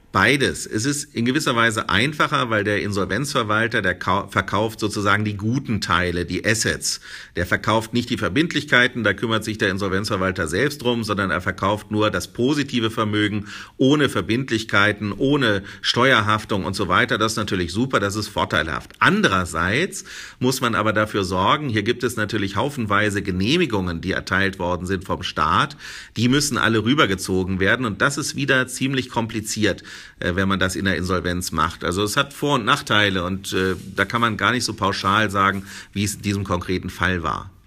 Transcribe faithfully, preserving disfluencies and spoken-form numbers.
Beides. Es ist in gewisser Weise einfacher, weil der Insolvenzverwalter, der verkauft sozusagen die guten Teile, die Assets. Der verkauft nicht die Verbindlichkeiten, da kümmert sich der Insolvenzverwalter selbst drum, sondern er verkauft nur das positive Vermögen ohne Verbindlichkeiten, ohne Steuerhaftung und so weiter. Das ist natürlich super, das ist vorteilhaft. Andererseits muss man aber dafür sorgen, hier gibt es natürlich haufenweise Genehmigungen, die erteilt worden sind vom Staat. Die müssen alle rübergezogen werden und das ist wieder ziemlich kompliziert, wenn man das in der Insolvenz macht. Also es hat Vor- und Nachteile und äh, da kann man gar nicht so pauschal sagen, wie es in diesem konkreten Fall war.